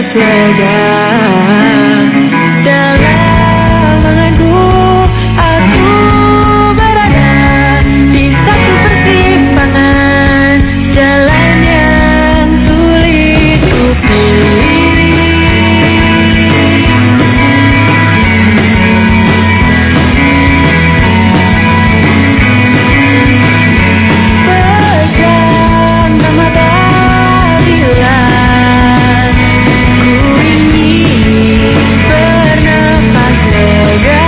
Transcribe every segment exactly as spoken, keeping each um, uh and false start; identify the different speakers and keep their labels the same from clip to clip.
Speaker 1: lega. Dalam lenganku aku berada di satu persimpangan jalan yang sulit ku pilih. Pejamkan mata bila ku ingin bernafas lega.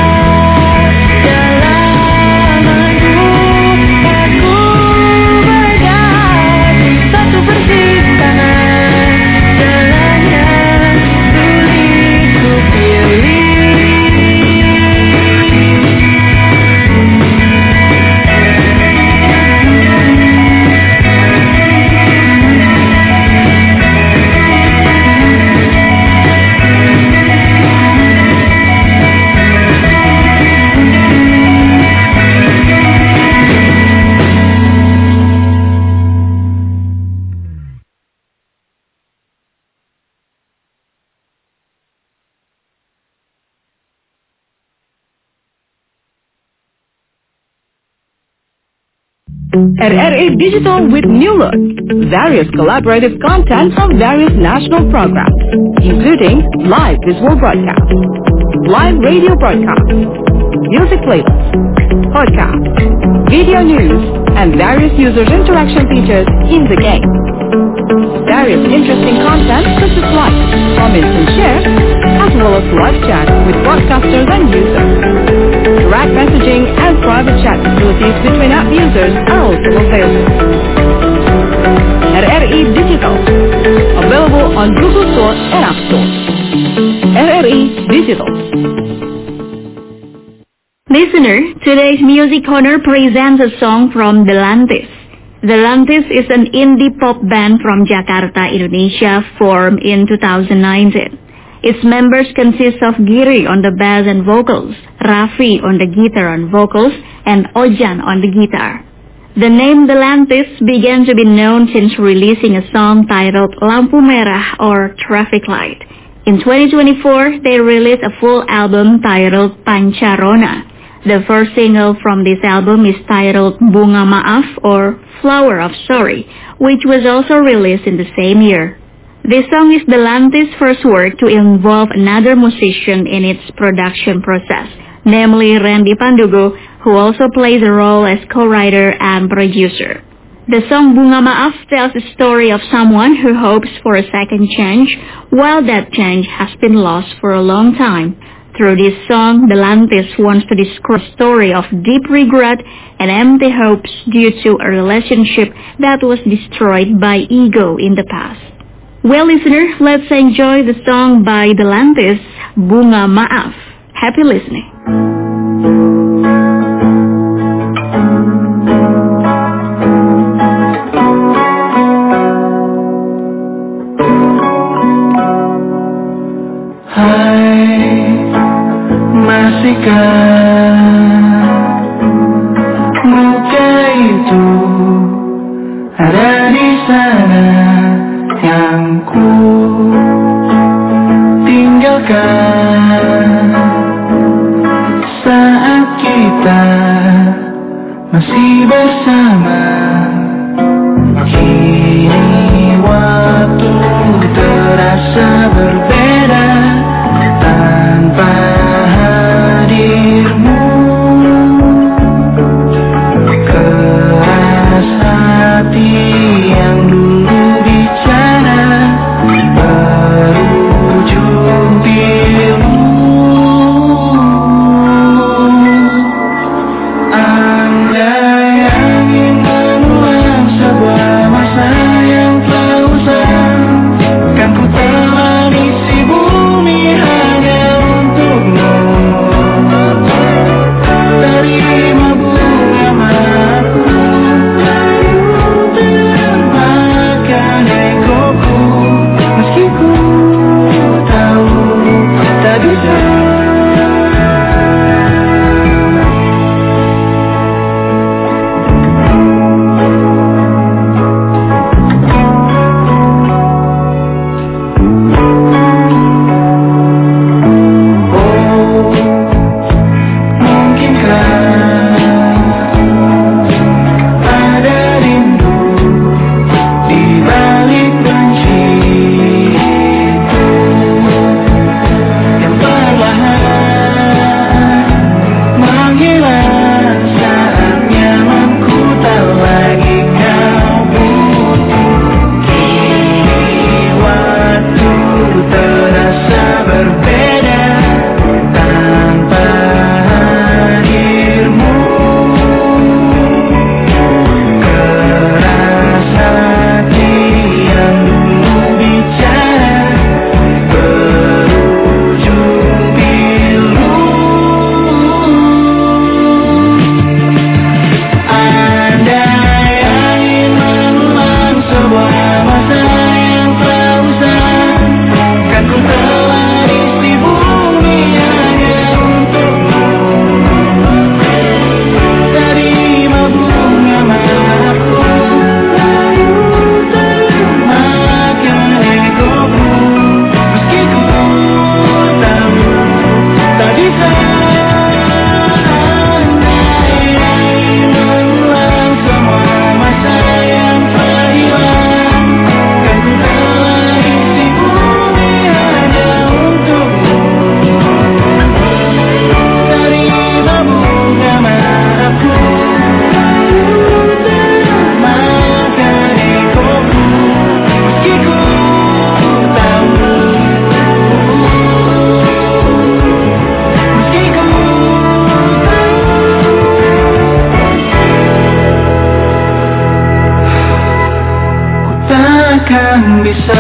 Speaker 1: Dalam lenganku aku berada di satu persimpangan jalan yang sulit ku pilih.
Speaker 2: R R A Digital with new look. Various collaborative content from various national programs, including live visual broadcast, live radio broadcast, music playlists, podcast, video news, and various user interaction features in the game. Various interesting content such as like, comment and share, as well as live chat with broadcasters and users. Direct messaging and private chat facilities between app users are also available. R R E Digital, available on Google Store and App Store. R R E Digital.
Speaker 3: Listener, today's Music Corner presents a song from The Lantis. The Lantis is an indie pop band from Jakarta, Indonesia, formed in two thousand nineteen. Its members consist of Giri on the bass and vocals, Raffi on the guitar and vocals, and Ojan on the guitar. The name The Lantis began to be known since releasing a song titled Lampu Merah or Traffic Light. In twenty twenty-four, they released a full album titled Pancarona. The first single from this album is titled Bunga Maaf or Flower of Sorry, which was also released in the same year. This song is The Lantis' first work to involve another musician in its production process, namely Randy Pandugo, who also plays a role as co-writer and producer. The song Bunga Maaf tells the story of someone who hopes for a second chance, while that chance has been lost for a long time. Through this song, The Lantis wants to describe a story of deep regret and empty hopes due to a relationship that was destroyed by ego in the past. Well, listener, let's enjoy the song by The Lantis, Bunga Maaf. Happy listening.
Speaker 1: Hai, masihkah luka itu ada di sana yang ku tinggalkan saat kita masih bersama. Kini waktu terasa berbeda tanpa hadirmu. Keras hati yang dulu bicara berujung pilu. Andai angin mengulang sebuah masa yang telah usang, kan ku telah isi bumi takkan bisa.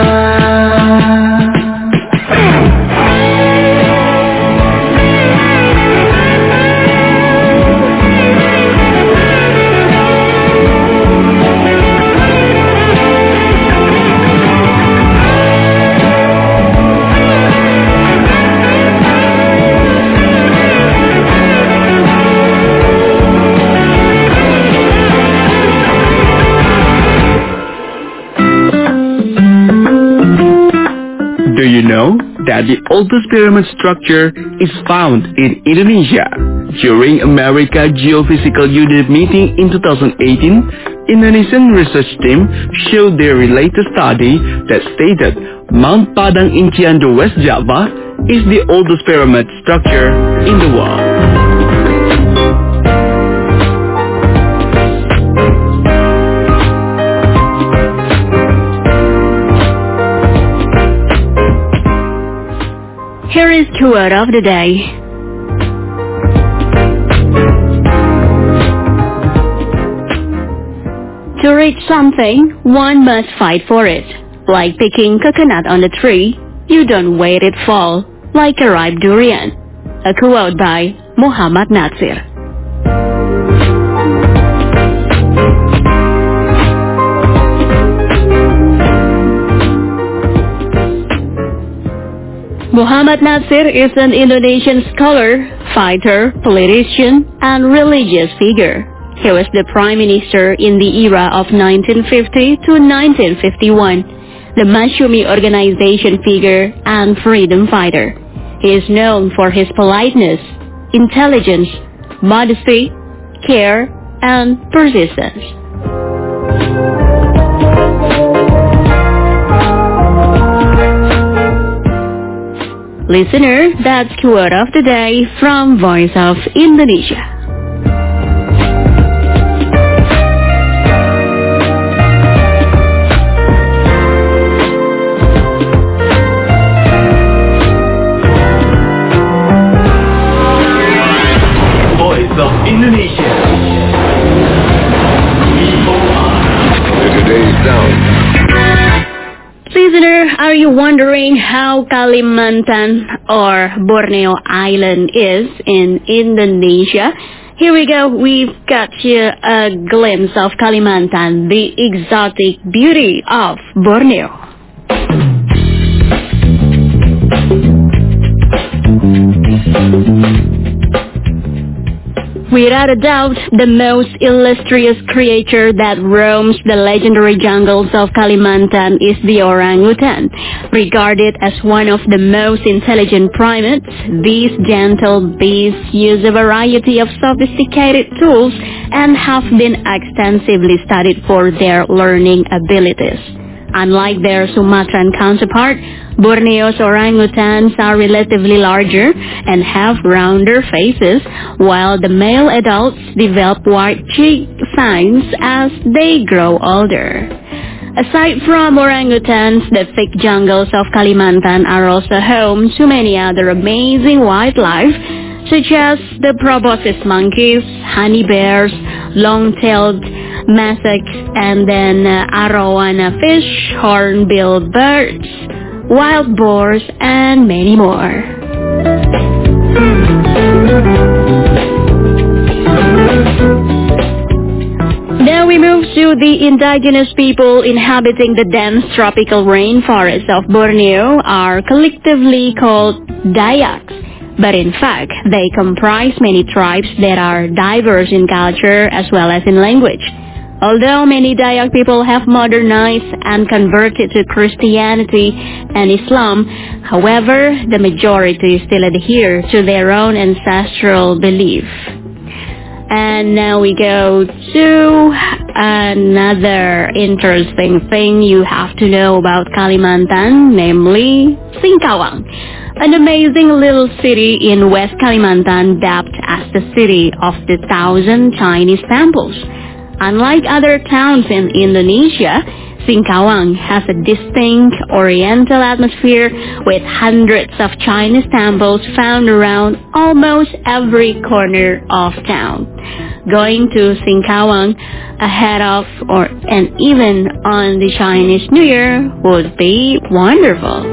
Speaker 4: Do you know that the oldest pyramid structure is found in Indonesia? During America Geophysical Unit meeting in two thousand eighteen, Indonesian research team showed their latest study that stated Mount Padang in Cianjur, West Java is the oldest pyramid structure in the world.
Speaker 3: Here is quote of the day. To reach something, one must fight for it. Like picking coconut on the tree, you don't wait it fall, like a ripe durian. A quote by Muhammad Natsir. Muhammad Natsir is an Indonesian scholar, fighter, politician, and religious figure. He was the Prime Minister in the era of nineteen fifty to nineteen fifty-one, the Masyumi organization figure and freedom fighter. He is known for his politeness, intelligence, modesty, care, and persistence. Listener, that's quote of the day from Voice of Indonesia.
Speaker 4: Voice of Indonesia.
Speaker 5: Today's sound.
Speaker 3: Listener, are you wondering how Kalimantan or Borneo Island is in Indonesia? Here we go. We've got you a glimpse of Kalimantan, the exotic beauty of Borneo. Without a doubt, the most illustrious creature that roams the legendary jungles of Kalimantan is the orangutan. Regarded as one of the most intelligent primates, these gentle beasts use a variety of sophisticated tools and have been extensively studied for their learning abilities. Unlike their Sumatran counterpart, Borneo's orangutans are relatively larger and have rounder faces, while the male adults develop wide cheek signs as they grow older. Aside from orangutans, the thick jungles of Kalimantan are also home to many other amazing wildlife, such as the proboscis monkeys, honey bears, long-tailed macaques, and then uh, arowana fish, hornbill birds, wild boars, and many more. Then we move to the indigenous people inhabiting the dense tropical rainforests of Borneo are collectively called Dayaks. But in fact, they comprise many tribes that are diverse in culture as well as in language. Although many Dayak people have modernized and converted to Christianity and Islam, however, the majority still adhere to their own ancestral belief. And now we go to another interesting thing you have to know about Kalimantan, namely Singkawang, an amazing little city in West Kalimantan dubbed as the city of the thousand Chinese temples. Unlike other towns in Indonesia, Singkawang has a distinct oriental atmosphere with hundreds of Chinese temples found around almost every corner of town. going to Singkawang ahead of or and even on the Chinese New Year would be wonderful.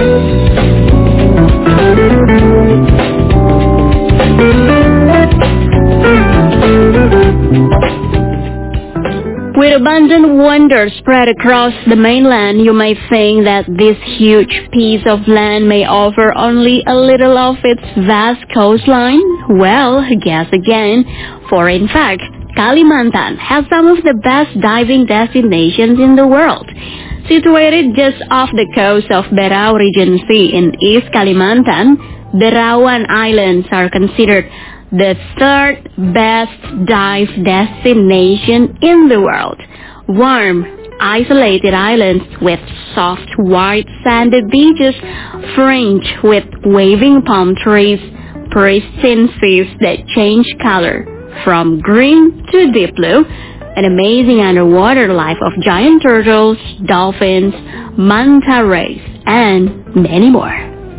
Speaker 3: With abundant wonders spread across the mainland, you may think that this huge piece of land may offer only a little of its vast coastline. Well, guess again, for in fact, Kalimantan has some of the best diving destinations in the world. Situated just off the coast of Berau Regency in East Kalimantan, Berauan Islands are considered the third best dive destination in the world. Warm, isolated islands with soft, white, sandy beaches fringed with waving palm trees, pristine seas that change color from green to deep blue, an amazing underwater life of giant turtles, dolphins, manta rays, and many more.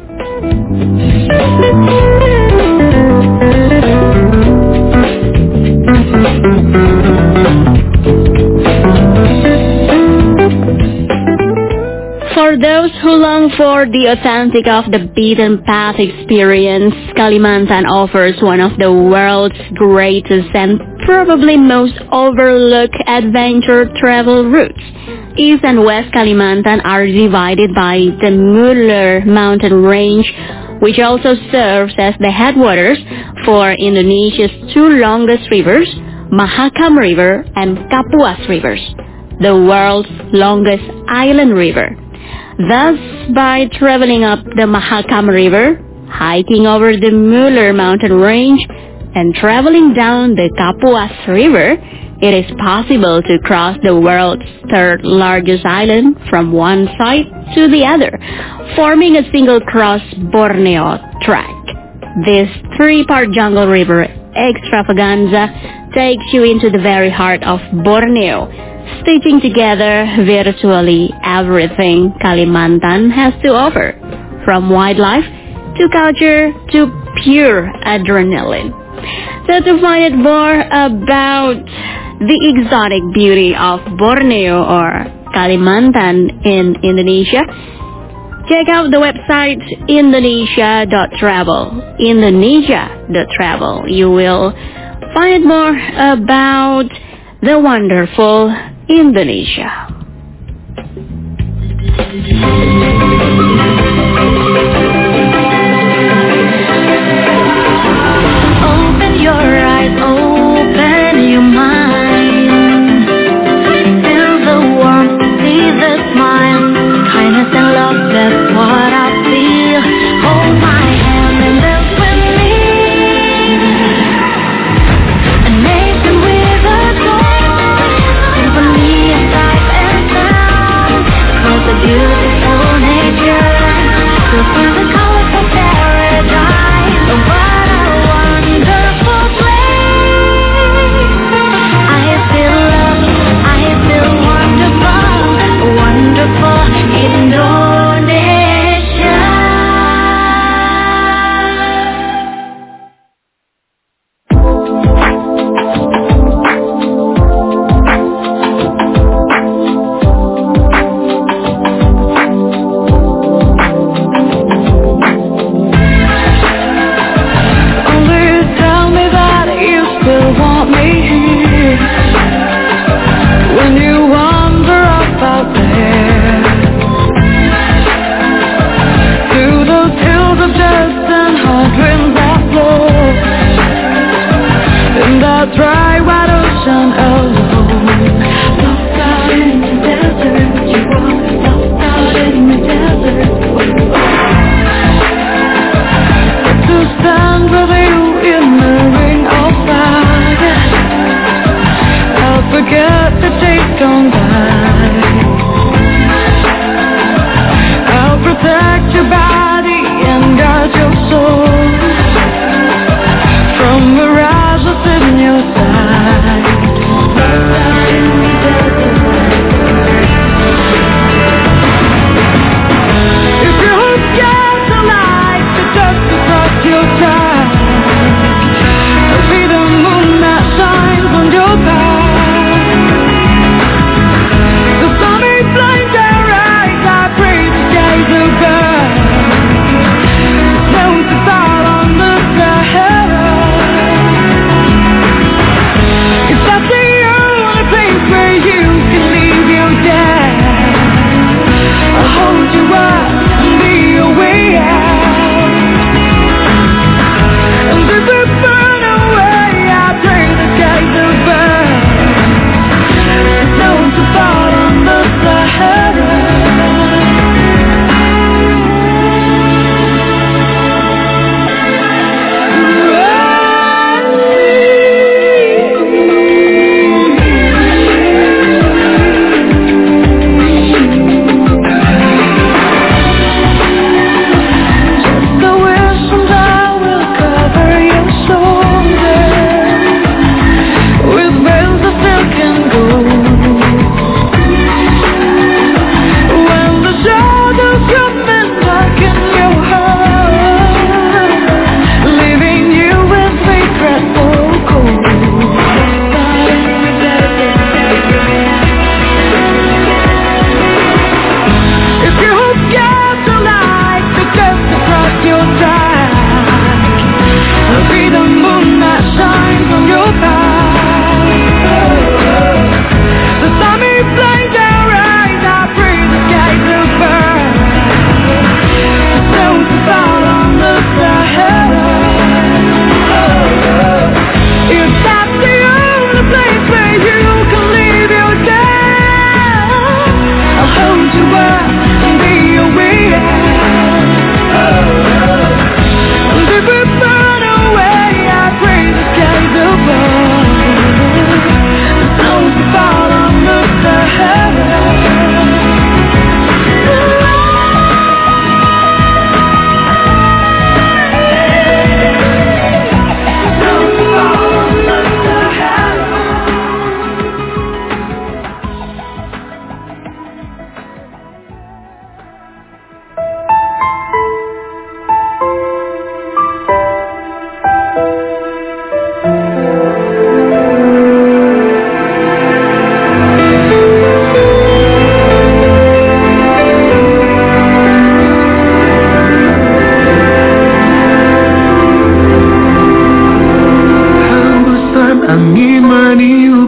Speaker 3: For those who long for the authentic off the beaten path experience, Kalimantan offers one of the world's greatest and probably most overlooked adventure travel routes. East and West Kalimantan are divided by the Muller mountain range, which also serves as the headwaters for Indonesia's two longest rivers, Mahakam River and Kapuas Rivers, the world's longest island river. Thus, by traveling up the Mahakam River, hiking over the Muller mountain range, and traveling down the Kapuas River, it is possible to cross the world's third largest island from one side to the other, forming a single cross-Borneo track. This three-part jungle river extravaganza takes you into the very heart of Borneo, stitching together virtually everything Kalimantan has to offer, from wildlife to culture to pure adrenaline. So to find out more about the exotic beauty of Borneo or Kalimantan in Indonesia, check out the website indonesia dot travel. Indonesia dot travel. You will find more about the wonderful Indonesia. Open your eyes, open your mind. Feel the warmth, see the smile, kindness and love, that's what I feel. Hold my hand and dance with me. A nation with a joy, symphony of life and sound. Cause the beautiful nature, to feel the colorful paradise. Oh, what a wonderful place. I feel love, I feel wonderful, wonderful Indonesia. Only tell me that you still want me here when you wander up out there to those hills of dust and hot winds that blow in that dry white ocean alone. Lost out in the desert, you are lost out in the desert. To stand with you in the ring of fire, I'll forget the days gone by. I'll protect your body and guard your soul from mirages in your sight. Lost out in the desert. If you're scared tonight to just across your sky, I'll be the moon that shines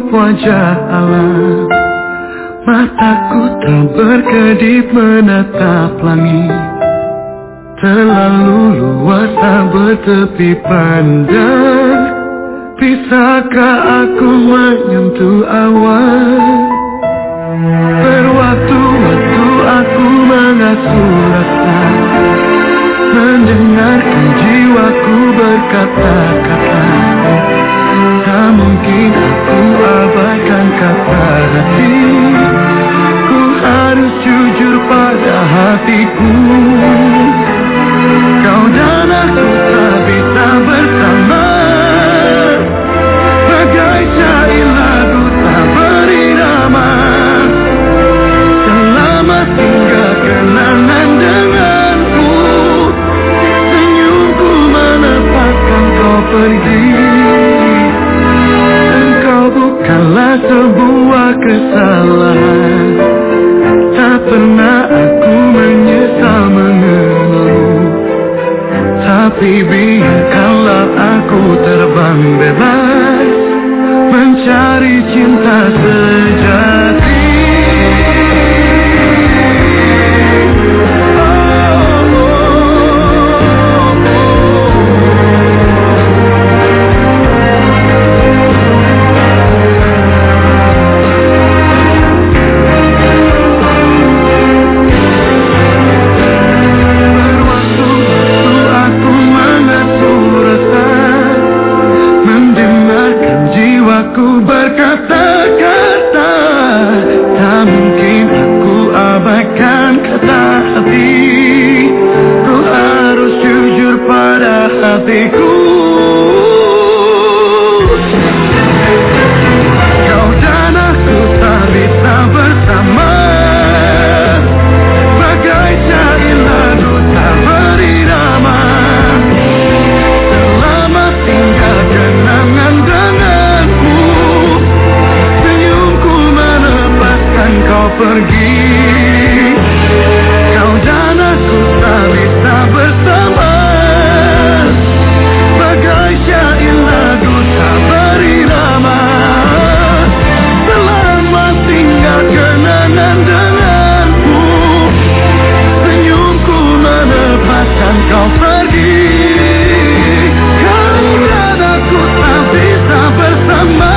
Speaker 1: wajah Allah. Mataku tak berkedip menatap langit, terlalu luas tak bertepi pandang. Bisakah aku menyentuh awan? Berwaktu-waktu aku mengasuh rasa, mendengarkan jiwaku berkata-kata. Tak mungkin aku abaikan kata hati. Ku harus jujur pada hatiku. Kau dan aku tak bisa bersama, bagai syair lagu tak berirama. Selama tinggal kenangan denganmu, senyumku menepaskan kau pergi. Bukanlah sebuah kesalahan, tak pernah aku menyesal mengenalmu. Tapi biarkanlah aku terbang bebas, mencari cinta sejati. Aku berkata-kata, tak mungkin aku abaikan kata hati. Ku harus jujur pada hatiku. Kau dan aku tak bisa bersama, bagai syair lagu tak berirama. Selama tinggal kenangan denganmu, kau pergi. Kau dan aku tak bisa bersama, bagai syair lagu tak berirama. Selama tinggal kenangan denganmu, senyumku melepaskan kau pergi. Kau dan aku tak bisa bersama,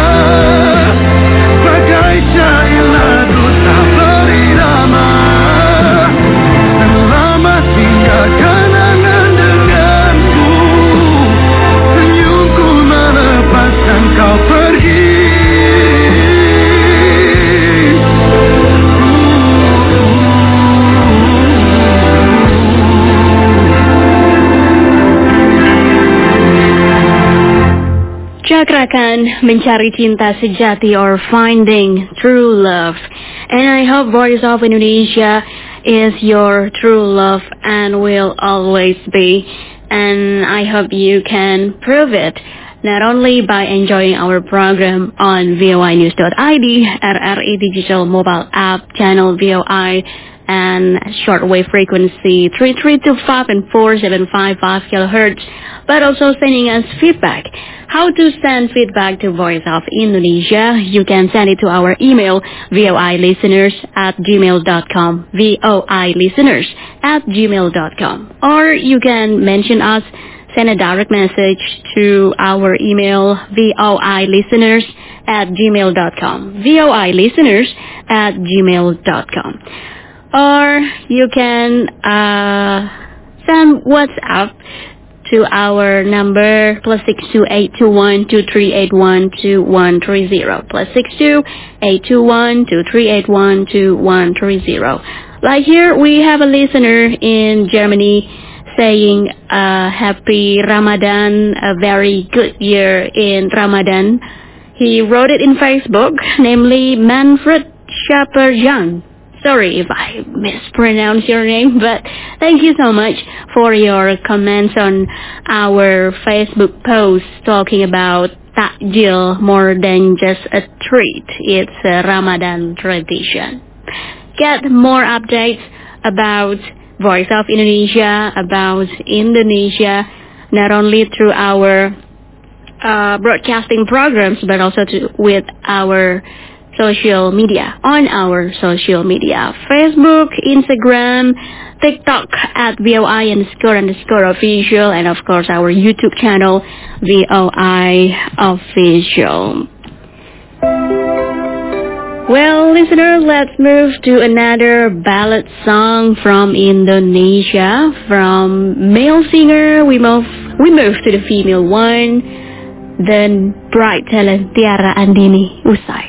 Speaker 1: bagai syair lagu tak berirama. Selama tinggal kenangan denganmu, senyumku melepaskan kau pergi.
Speaker 3: Cakrakan Mencari Cinta Sejati or Finding True Love. And I hope Voice of Indonesia is your true love and will always be. And I hope you can prove it, not only by enjoying our program on V O I News dot I D, R R I Digital Mobile App, channel V O I, and shortwave frequency three three two five and four seven five five kilohertz, but also sending us feedback. How to send feedback to Voice of Indonesia? You can send it to our email, voilisteners at gmail dot com, voilisteners at gmail dot com. Or you can mention us, send a direct message to our email, voilisteners at gmail dot com, voilisteners at gmail dot com. Or you can uh, send WhatsApp to our number plus six two eight two one two three eight one two one three zero, plus six two eight two one two three eight one two one three zero. Like here, we have a listener in Germany saying uh, happy Ramadan, a very good year in Ramadan. He wrote it in Facebook, namely Manfred Schaper-Young. Sorry if I mispronounce your name, but thank you so much for your comments on our Facebook post talking about takjil, more than just a treat. It's a Ramadan tradition. Get more updates about Voice of Indonesia, about Indonesia, not only through our uh, broadcasting programs, but also to, with our social media, on our social media, Facebook, Instagram, TikTok at V O I underscore underscore official, and of course our YouTube channel, V O I official. Well, listener, let's move to another ballad song from Indonesia. From male singer, we move we move to the female one, the bright talent Tiara Andini Usai.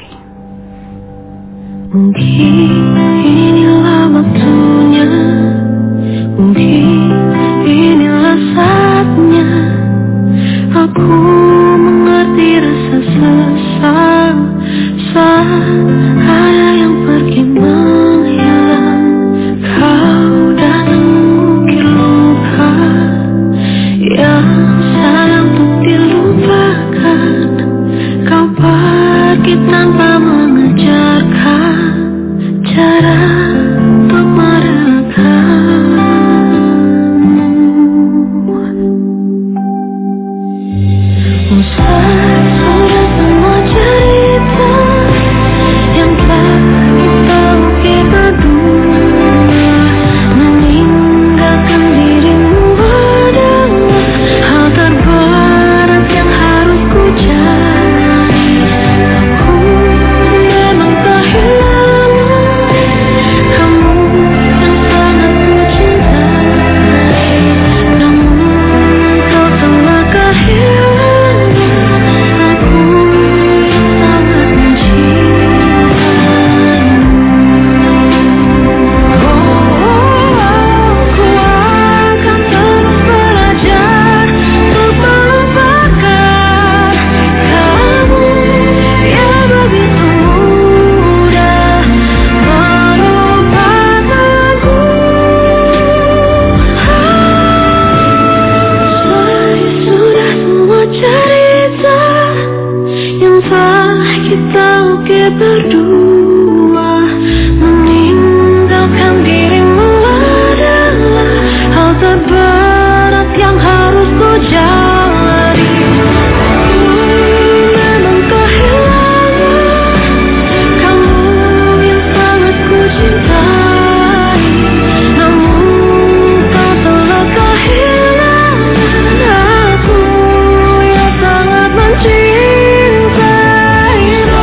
Speaker 5: Mungkin inilah waktunya, mungkin inilah saatnya aku mengerti rasa sesal saat ada yang pergi menghilang. Kau datang mengukir luka yang sayang untuk dilupakan. Kau pergi tanpa mengejarkan cara untuk merelakanmu. Usai sudah semua cerita yang telah kita ukir berdua, meninggalkan dirimu adalah hal terberat yang harus ku jalani. Aku memang kehilangan kamu yang sangat ku cintai, namun kau telah kehilangan aku yang sangat mencintaimu. Oh, ku akan terus belajar untuk melupakan kamu yang begitu mudah melupakanku. Selesai sudah semua cerita yang telah kita ukir berdua, meninggalkan dirimu adalah hal terberat yang harus ku jalani. Aku memang kehilangan kamu yang sangat ku cintai, namun kau telah kehilangan aku yang sangat mencintaimu.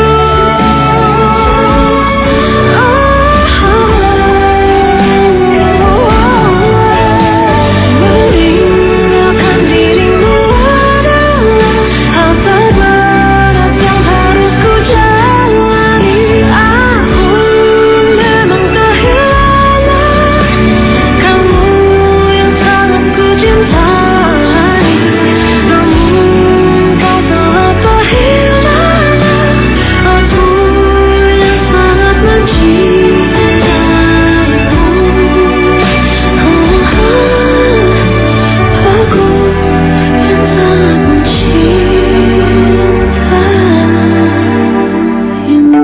Speaker 5: Meninggalkan dirimu adalah hal terberat yang harus ku jalani. Aku memang kehilangan kamu yang sangat ku cintai, namun kau telah kehilangan aku yang sangat mencintaimu. Aku yang sangat mencintaimu.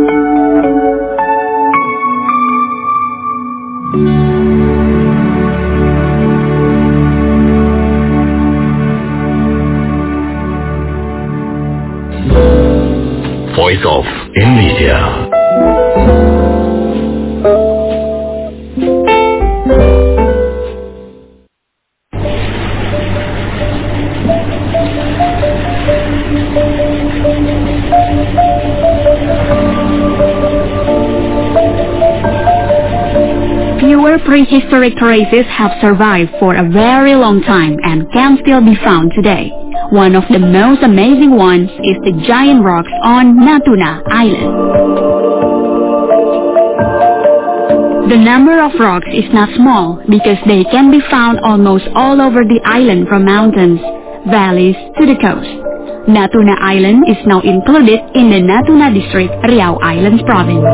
Speaker 6: Voice of Indonesia.
Speaker 3: Fewer prehistoric races have survived for a very long time and can still be found today. One of the most amazing ones is the giant rocks on Natuna Island. The number of rocks is not small because they can be found almost all over the island, from mountains, valleys to the coast. Natuna Island is now included in the Natuna District, Riau Islands Province.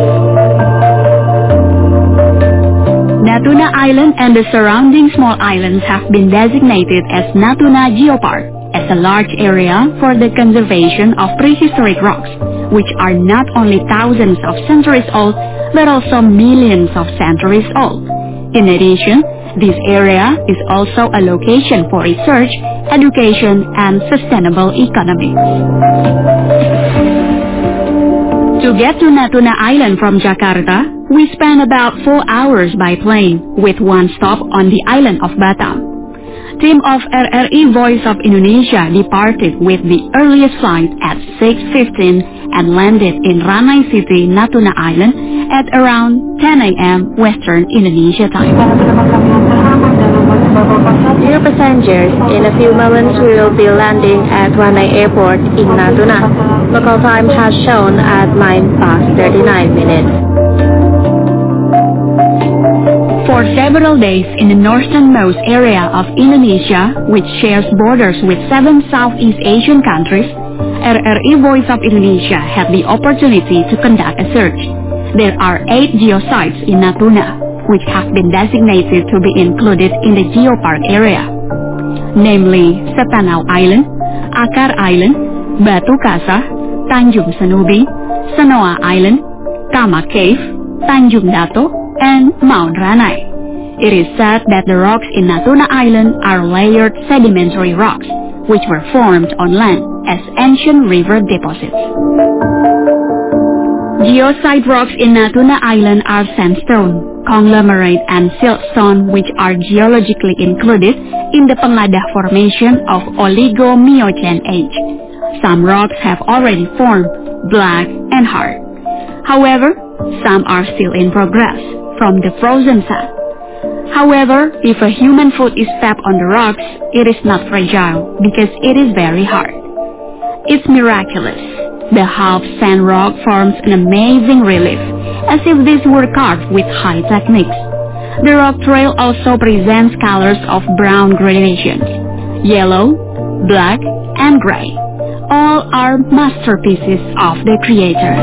Speaker 3: Natuna Island and the surrounding small islands have been designated as Natuna Geopark, as a large area for the conservation of prehistoric rocks, which are not only thousands of centuries old, but also millions of centuries old. In addition, This area is also a location for research, education, and sustainable economics. To get to Natuna Island from Jakarta, we spend about four hours by plane, with one stop on the island of Batam. Team of R R I Voice of Indonesia departed with the earliest flight at six fifteen and landed in Ranai City, Natuna Island at around ten a.m. Western Indonesia time.
Speaker 6: Dear passengers, in a few moments we will be landing at Ranai Airport in Natuna. Local time has shown at nine past thirty-nine minutes.
Speaker 3: For several days in the northernmost area of Indonesia, which shares borders with seven Southeast Asian countries, R R I Voice of Indonesia had the opportunity to conduct a search. There are eight geosites in Natuna, which have been designated to be included in the Geopark area, namely Setanau Island, Akar Island, Batu Kasa, Tanjung Senubi, Sanoa Island, Kama Cave, Tanjung Dato, and Mount Ranai. It is said that the rocks in Natuna Island are layered sedimentary rocks, which were formed on land as ancient river deposits. Geosite rocks in Natuna Island are sandstone, conglomerate, and siltstone, which are geologically included in the Pengadah Formation of Oligo-Miocene age. Some rocks have already formed, black and hard. However, some are still in progress from the frozen sand. However, if a human foot is tapped on the rocks, it is not fragile because it is very hard. It's miraculous. The half sand rock forms an amazing relief, as if these were carved with high techniques. The rock trail also presents colors of brown gradations, yellow, black, and gray. All are masterpieces of the Creator.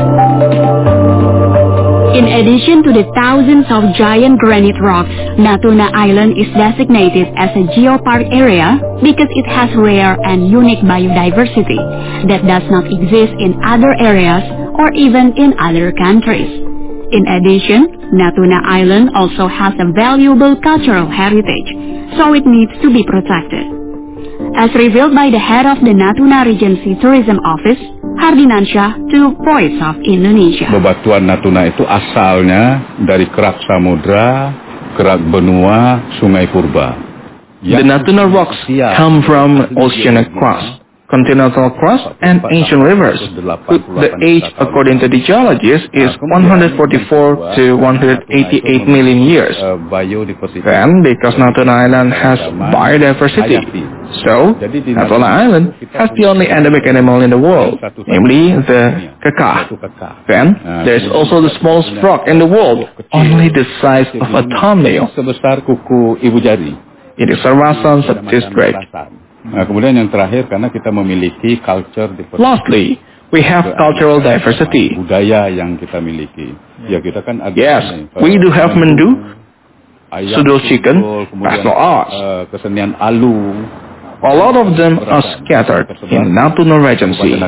Speaker 3: In addition to the thousands of giant granite rocks, Natuna Island is designated as a geopark area because it has rare and unique biodiversity that does not exist in other areas or even in other countries. In addition, Natuna Island also has a valuable cultural heritage, so it needs to be protected. As revealed by the head of the Natuna Regency Tourism Office, Hardinansyah, to Voice of Indonesia.
Speaker 7: Bebatuan Natuna itu asalnya dari kerak samudra, kerak benua, sungai purba.
Speaker 8: The Natuna rocks come from oceanic crust, continental crust, and ancient rivers. The age, according to the geologists, is one hundred forty-four to one hundred eighty-eight million years. Then, because Natuna Island has biodiversity, so Natuna Island has the only endemic animal in the world, namely the kekah. Then, there is also the smallest frog in the world, only the size of a thumbnail. It is a Rasan subdistrict.
Speaker 7: Nah, kemudian yang terakhir karena kita memiliki culture diversity.
Speaker 8: Lastly, we have cultural diversity.
Speaker 7: Budaya yang kita miliki. Ya, kita kan ada.
Speaker 8: Yes, we do have mendu, sudul chicken, pastoral arts.
Speaker 7: Kesenian alu.
Speaker 8: A lot of them are scattered in Natuna Regency.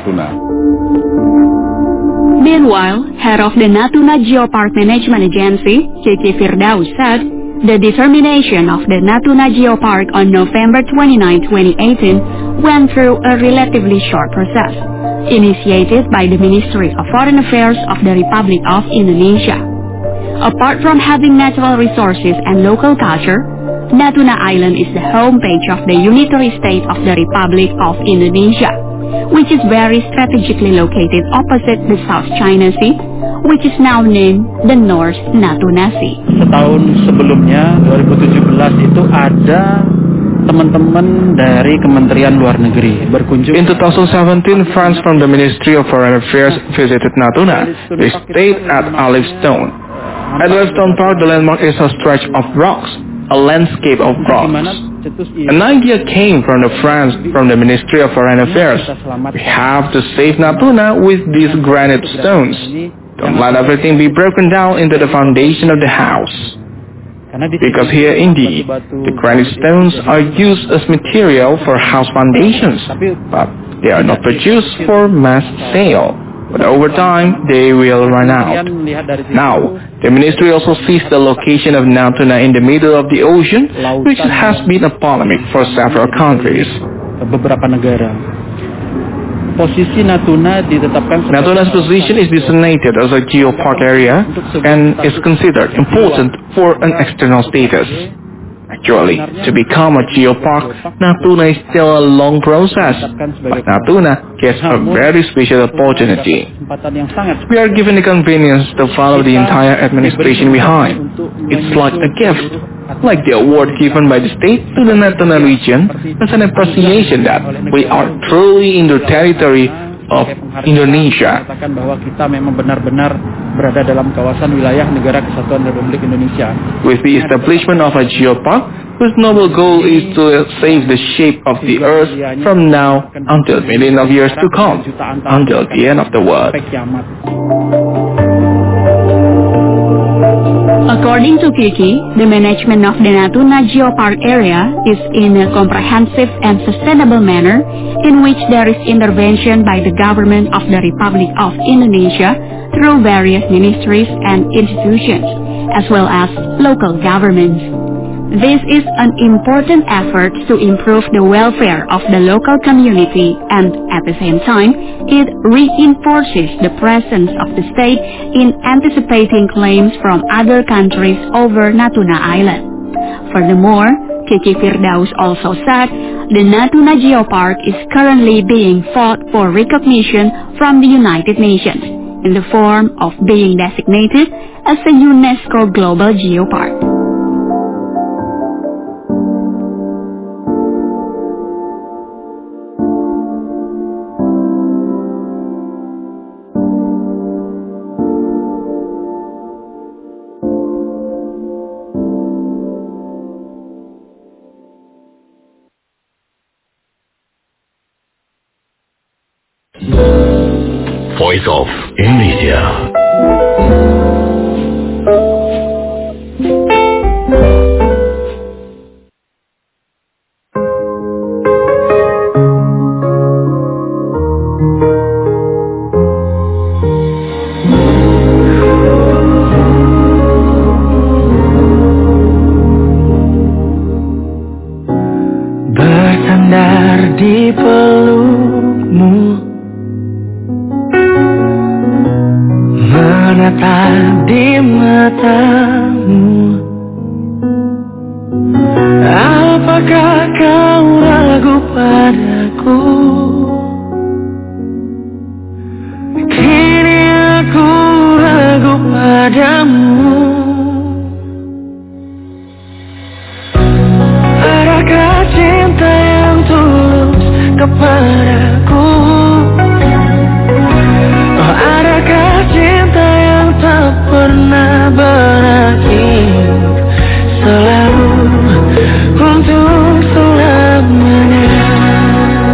Speaker 3: Meanwhile, head of the Natuna Geopark Management Agency, Kiki Firdaus, said the determination of the Natuna Geopark on November twenty-ninth, twenty eighteen went through a relatively short process, initiated by the Ministry of Foreign Affairs of the Republic of Indonesia. Apart from having natural resources and local culture, Natuna Island is the home page of the unitary state of the Republic of Indonesia, which is very strategically located opposite the South China Sea, which is now named the North Natuna Sea.
Speaker 9: Setahun sebelumnya, dua ribu tujuh belas, itu ada teman-teman dari Kementerian Luar Negeri berkunjung.
Speaker 8: In twenty seventeen, friends from the Ministry of Foreign Affairs visited Natuna. They stayed at Olive Stone. At Olive Stone Park, the landmark is a stretch of rocks, a landscape of rocks. An idea came from the friends from the Ministry of Foreign Affairs. We have to save Natuna with these granite stones. Don't let everything be broken down into the foundation of the house. Because here indeed, the granite stones are used as material for house foundations, but they are not produced for mass sale. but over time they will run out. Now, the ministry also sees the location of Natuna in the middle of the ocean, which has been a polemic for several countries.
Speaker 9: Beberapa negara. Posisi Natuna ditetapkan.
Speaker 8: Natuna's position is designated as a geopark area and is considered important for an external status. Actually, to become a geopark, Natuna is still a long process, but Natuna gets a very special opportunity. We are given the convenience to follow the entire administration behind. It's like a gift, like the award given by the state to the Natuna region as an appreciation that we are truly in the territory of Indonesia.
Speaker 9: Katakan bahwa kita memang benar-benar berada dalam kawasan wilayah negara kesatuan Republik Indonesia.
Speaker 8: With the establishment of a geopark, whose noble goal is to save the shape of the earth from now until millions of years to come, until the end of the world.
Speaker 3: According to Kiki, the management of the Natuna Geopark area is in a comprehensive and sustainable manner in which there is intervention by the government of the Republic of Indonesia through various ministries and institutions, as well as local governments. This is an important effort to improve the welfare of the local community, and at the same time, it reinforces the presence of the state in anticipating claims from other countries over Natuna Island. Furthermore, Kiki Firdaus also said the Natuna Geopark is currently being fought for recognition from the United Nations in the form of being designated as a UNESCO Global Geopark.
Speaker 10: Voice of Indonesia.
Speaker 1: Bersandar di pelukmu, menatap di matamu. Apakah kau ragu padaku? Kini aku ragu padamu. Adakah cinta yang tulus kepadaku? Oh, adakah cinta yang tak pernah berakhir, selalu untuk selamanya?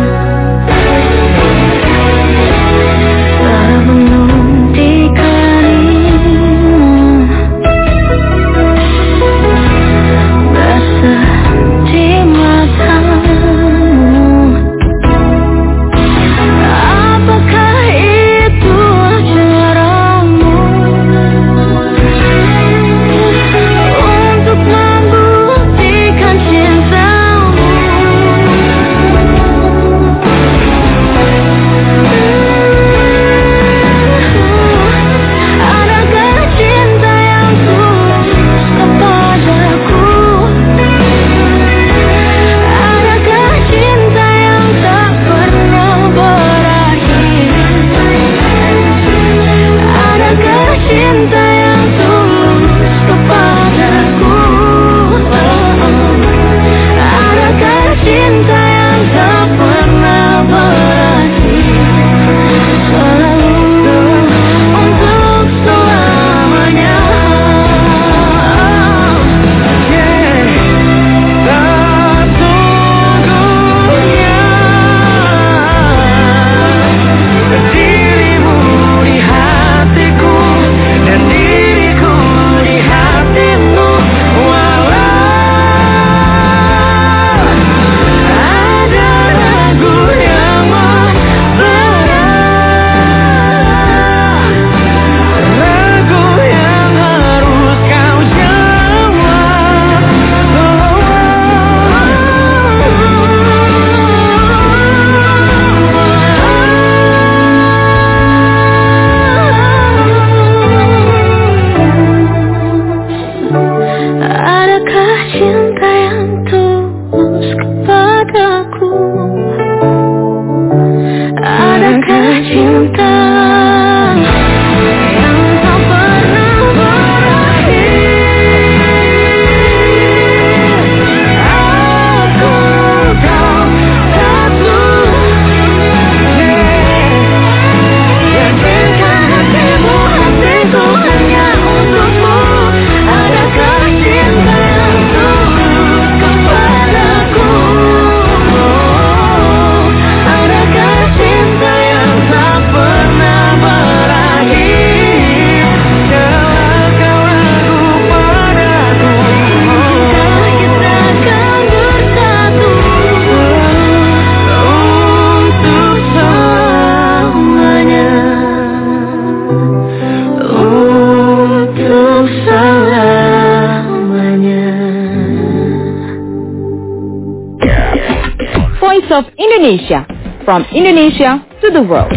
Speaker 2: Indonesia. From Indonesia to the world.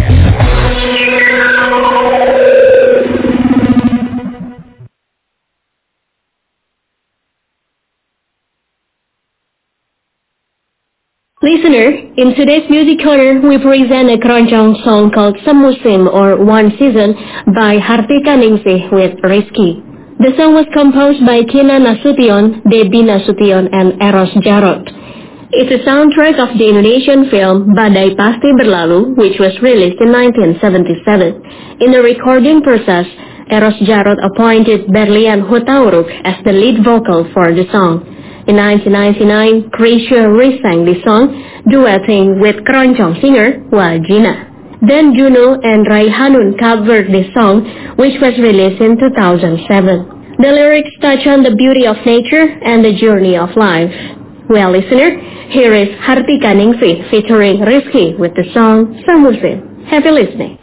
Speaker 6: Listener, in today's Music Corner, we present a keroncong song called Semusim or One Season by Hartika Ningsih with Rizky. The song was composed by Kina Nasution, Debbie Nasution, and Eros Jarot. It's a soundtrack of the Indonesian film Badai Pasti Berlalu, which was released in nineteen seventy-seven. In the recording process, Eros Jarot appointed Berlian Hutauruk as the lead vocal for the song. In nineteen ninety-nine, Krisya re-sang the song, duetting with keroncong singer Wajina. Then Juno and Raihanun covered the song, which was released in two thousand seven. The lyrics touch on the beauty of nature and the journey of life. Well, listener, here is Hartika Ningsih featuring Rizky with the song Semusim. Happy listening.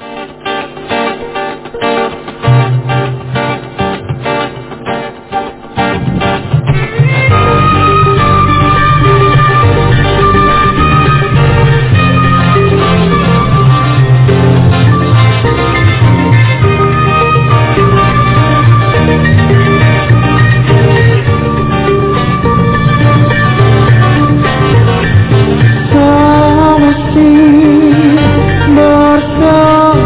Speaker 5: Bersama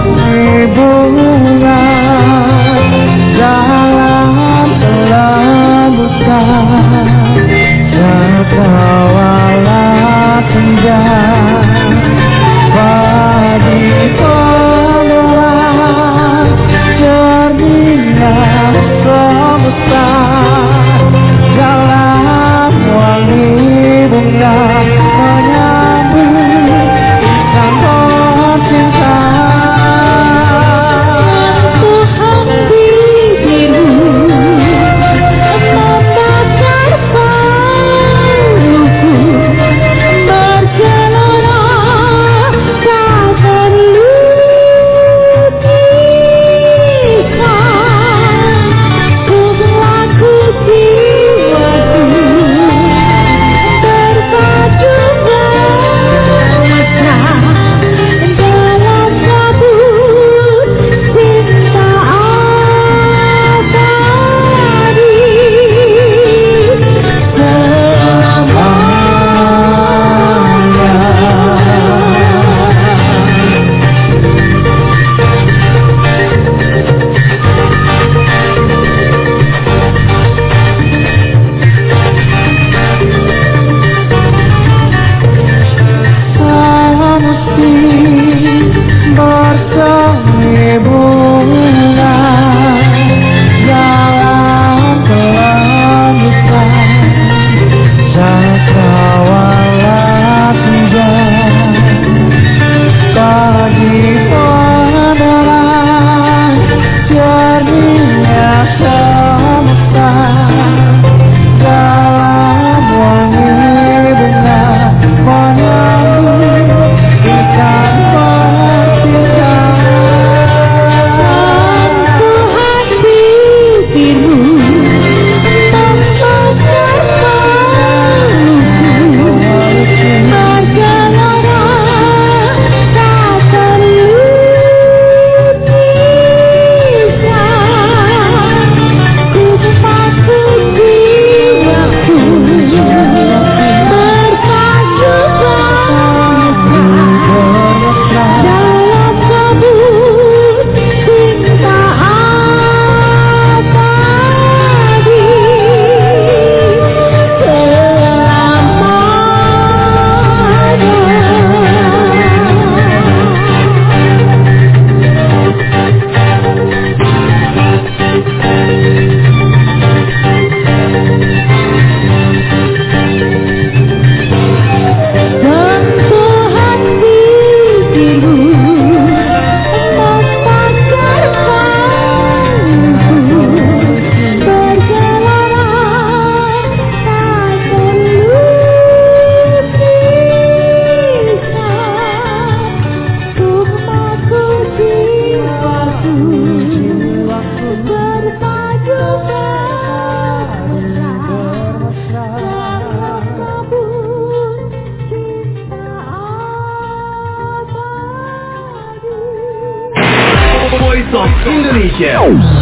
Speaker 10: Indonesia.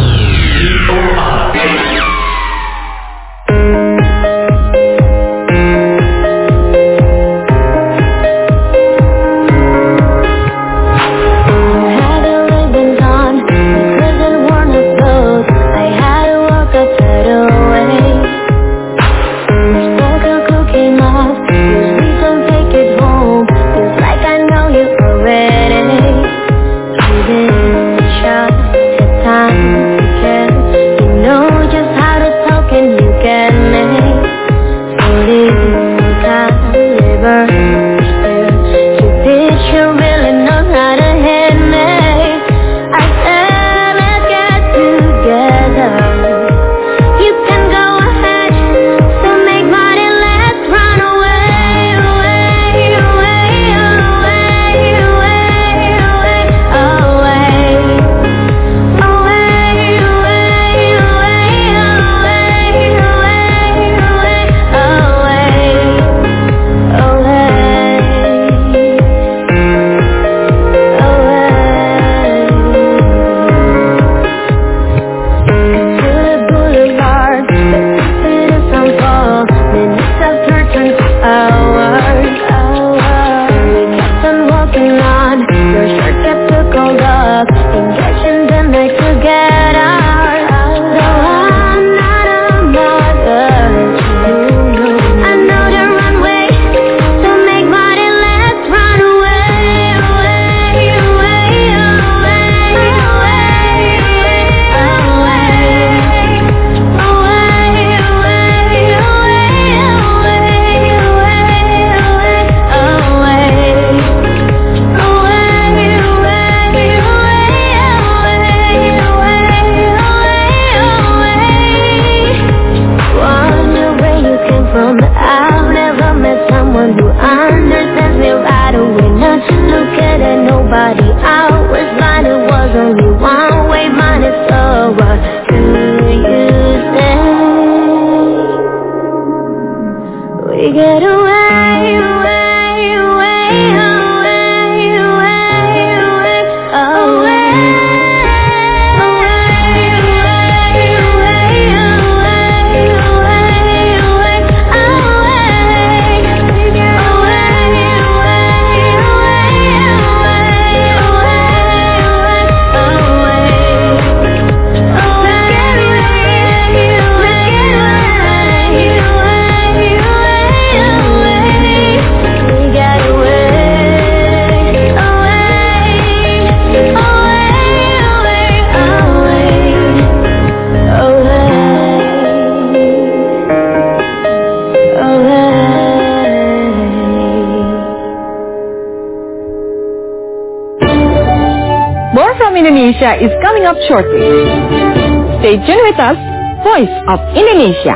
Speaker 2: Indonesia is coming up shortly. Stay tuned with us, Voice of Indonesia.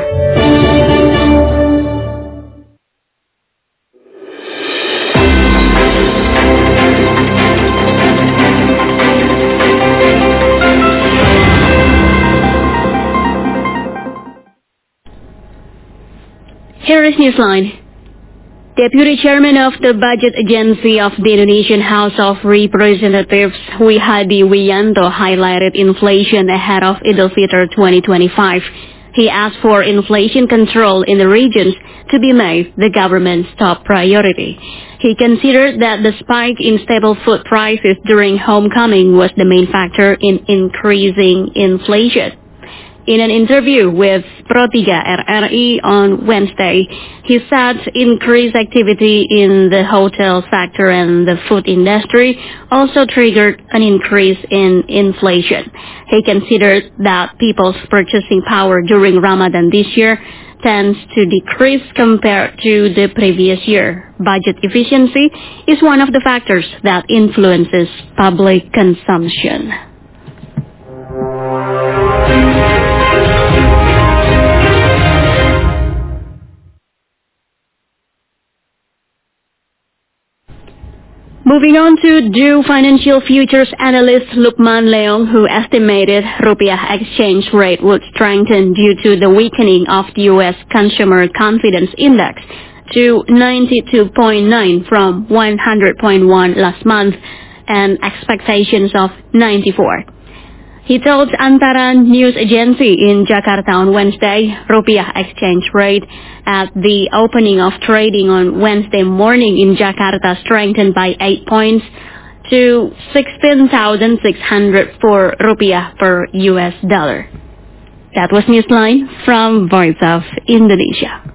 Speaker 3: Here is Newsline. Deputy Chairman of the Budget Agency of the Indonesian House of Representatives, Wi Hadi Wiyanto, highlighted inflation ahead of Idul Fitr twenty twenty-five. He asked for inflation control in the regions to be made the government's top priority. He considered that the spike in staple food prices during homecoming was the main factor in increasing inflation. In an interview with Pro tiga R R I on Wednesday, he said increased activity in the hotel sector and the food industry also triggered an increase in inflation. He considered that people's purchasing power during Ramadan this year tends to decrease compared to the previous year. Budget efficiency is one of the factors that influences public consumption. Moving on to Jew financial futures analyst Lukman Leong, who estimated rupiah exchange rate would strengthen due to the weakening of the U S Consumer Confidence Index to ninety-two point nine from one hundred point one last month and expectations of ninety-four.
Speaker 6: He told Antara News Agency in Jakarta on Wednesday, rupiah exchange rate at the opening of trading on Wednesday morning in Jakarta strengthened by eight points to sixteen thousand six hundred four rupiah per U S dollar. That was Newsline from Voice of Indonesia.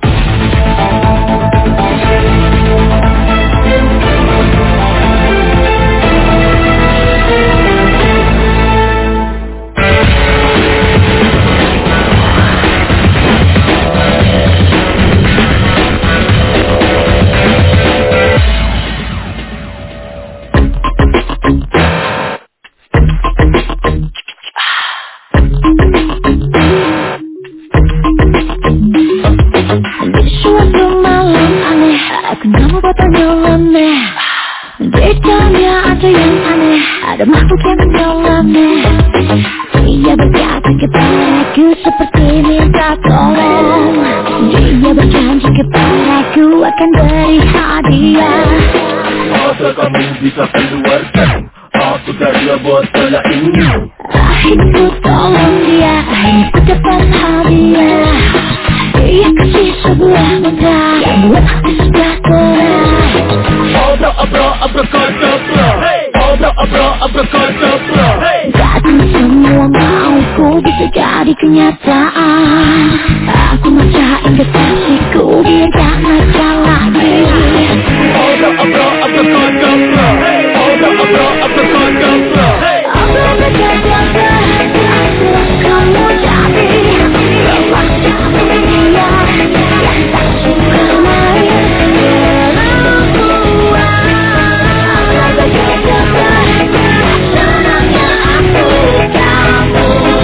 Speaker 5: Suatu malam aneh, aku gak mau bertanya aneh. Ditanya ada yang aneh, ada makhluk yang menyelamnya. Dia berkata kepadaku seperti minta tolong. Dia berjanji kepadaku akan beri hadiah.
Speaker 1: Masa kamu bisa keluarkan aku dari botol ini?
Speaker 5: Akhirku tolong dia, akhirku dapat hadiah. Dia kasih sebuah mantra yang buat hati sudah tenang.
Speaker 1: Abra abra abracadabra, abra abra abracadabra.
Speaker 5: Jadi semua mauku bisa jadi kenyataan. Aku macain kekasihku biar tak macam lagi.
Speaker 1: Abra abra abracadabra, abra abra abracadabra.
Speaker 5: Abra abracadabra, setelah kamu jadi lepas dari dia yang tak suka main perempuan. Abra abracadabra, senangnya aku kamu.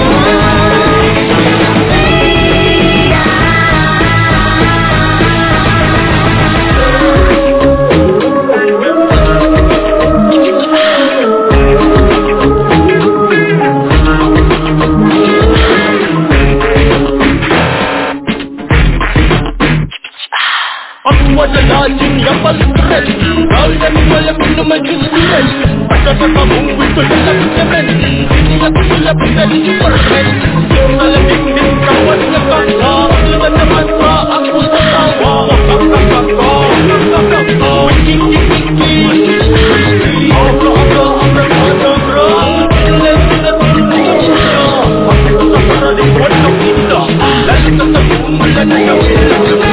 Speaker 1: Aku adalah jin yang paling keren. Kau yang malam minuman inspirasi. Pada kamu itu dalam kemen. Ini aku sudah menjadi superman. Dalam dinding kawan dengan kakak. Dengan masa aku tertawa. Kakak kakak kakak. Wiki wiki wiki. Abra abra abra abra. Ilmu kita berusaha. Aku tak di kota kita. Lalu ketemu melanda kita.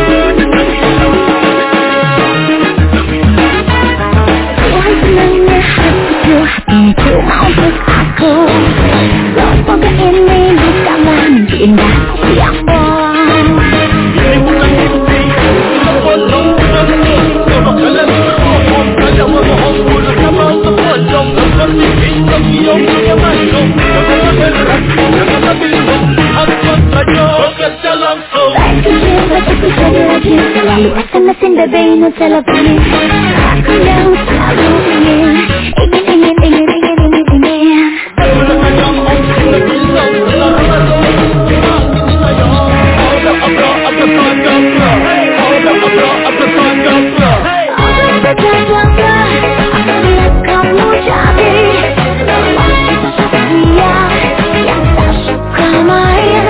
Speaker 5: Itu mau untuk aku. Lomba ini bukanlah mimpi indah yang bohong.
Speaker 1: Ini bukan mimpi, kita bolong bukan ini. Kalau kalian berbohong, kalian berbohong bersama sepojong. Seperti bintang yang punya masuk. Jangan bergerak, jangan bingung. Aku saja bekerja langsung.
Speaker 5: Baik kecil, baik bisa lagi. Selalu akan mesin bebek Nutella beli. Aku yang selalu ingin, ingin, ingin, ingin, ingin, ingin, ingin.
Speaker 1: Menggunakan yang mungkin lebih sang. Selarang berdoa, curang ini saya. Abra abra abracadabra. Abra abra abracadabra.
Speaker 5: Abra abracadabra, aku lihat kamu jadi lepas dari dia yang tak suka main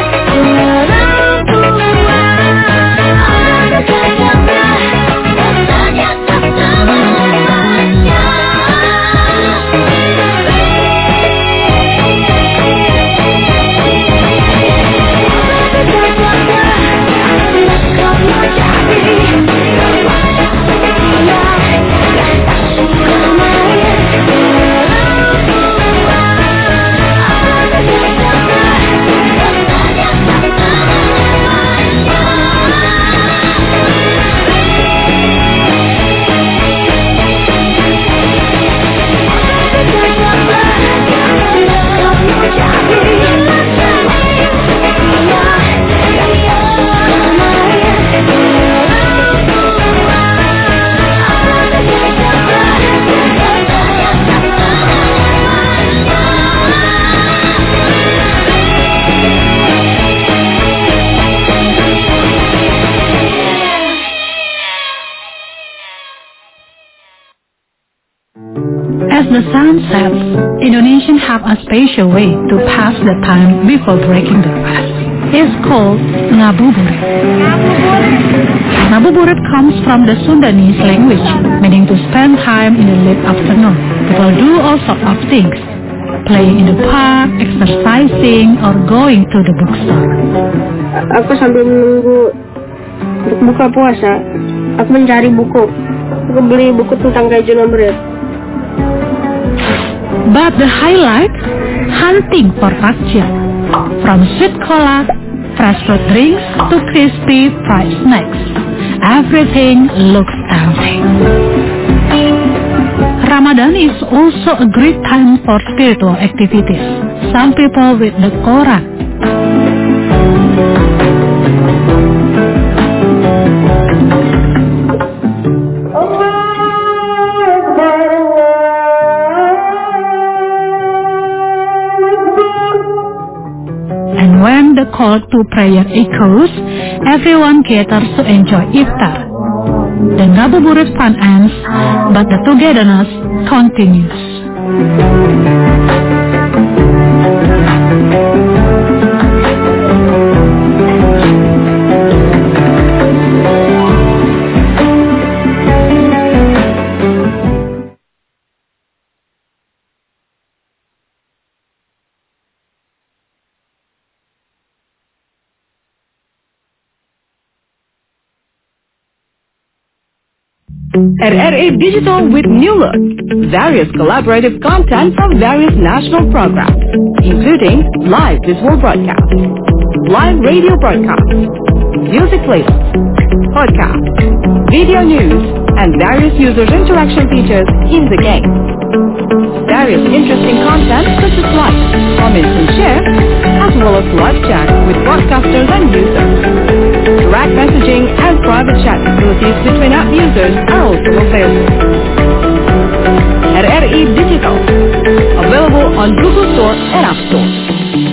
Speaker 5: perempuan. Abra abracadabra, rasanya tak sama.
Speaker 11: the sun sets, Indonesians have a special way to pass the time before breaking the fast. It's called ngabuburit. Ngabuburit comes from the Sundanese language, meaning to spend time in the late afternoon. People do all sorts of things, playing in the park, exercising, or going to the bookstore.
Speaker 12: Aku sambil menunggu untuk buka puasa, aku mencari buku. Aku beli buku tentang Kaijunan Bread.
Speaker 11: But the highlight, hunting for takjil. From sweet cola, fresh fruit drinks, to crispy fried snacks. Everything looks empty. Ramadan is also a great time for spiritual activities. Some people read the Quran. And when the call to prayer echoes, everyone gathers to enjoy iftar. The ngabuburit fun ends, but the togetherness continues.
Speaker 2: R R A Digital with New Look, various collaborative content from various national programs, including live visual broadcasts, live radio broadcasts, music playlists, podcasts, video news, and various users interaction features in the game. Various interesting content such as likes, comments, and shares, as well as live chat with broadcasters and users. Direct messaging and private chat facilities between app users are also available. R R A Digital, available on Google Store and App Store.